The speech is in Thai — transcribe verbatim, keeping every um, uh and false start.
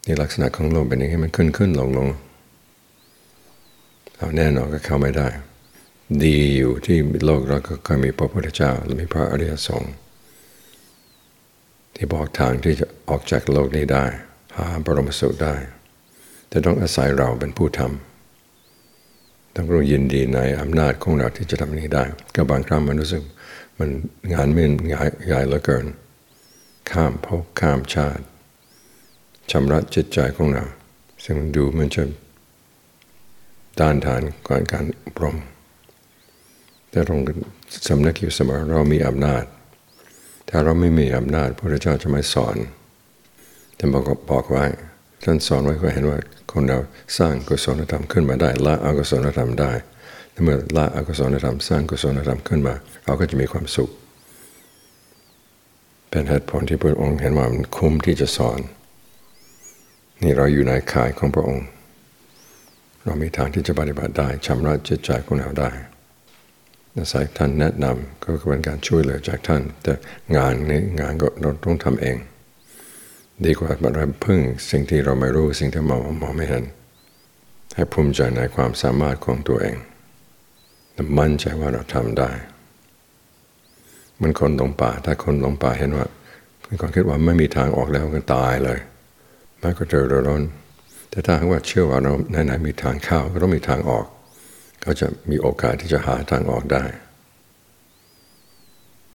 นี่ลักษณะของโลกเป็นอย่างนี้มันขึ้นขึ้นลงลงเอาแน่นอนก็เข้าไม่ได้ดีอยู่ที่โลกเราก็มีพระพุทธเจ้าและมีพระอริยสงฆ์ที่บอกทางที่จะออกจากโลกนี้ได้หาบรมสุขได้แต่ต้องอาศัยเราเป็นผู้ทำต้องรู้ยินดีในอำนาจของเราที่จะทำนี้ได้ก็บางครั้งมันรู้สึกมันงานมันใหญ่ใหญ่เหลือเกินข้ามภพข้ามชาติชำระจิตใจของเราซึ่งดูมันจะต้านทานก่อนการอบรมแต่ต้องสำนึกอยู่เสมอเรามีอำนาจถ้าเราไม่มีอำนาจพระพุทธเจ้าจะไม่สอนท่านบอกบอกไว้ท่านสอนไว้ก็เห็นว่าคนเราสร้างกุศลธรรมขึ้นมาได้ละอกุศลธรรมได้เมื่อละอกุศลธรรมสร้างกุศลธรรมขึ้นมาเราก็จะมีความสุขเป็นเหตุผลที่พระองค์เห็นว่ามันคุ้มที่จะสอนนี่เราอยู่ในข่ายของพระองค์เรามีทางที่จะปฏิบัติได้ชำระจิตใจของเราได้อาศัยท่านแนะนำก็เป็นการช่วยเหลือจากท่านแต่งานนี้งานก็เราต้องทำเองดีกว่าเราพึ่งสิ่งที่เราไม่รู้สิ่งที่มองมองไม่เห็นให้ภูมิใจในความสามารถของตัวเองมั่นใจว่าเราทำได้มันคนหลงป่าถ้าคนหลงป่าเห็นว่าคนคิดว่าไม่มีทางออกแล้วก็ตายเลยมันก็เจอร้อนแต่ถ้าหากว่าเชื่อว่าเราไหนๆมีทางเข้าก็ต้องมีทางออกก็จะมีโอกาสที่จะหาทางออกได้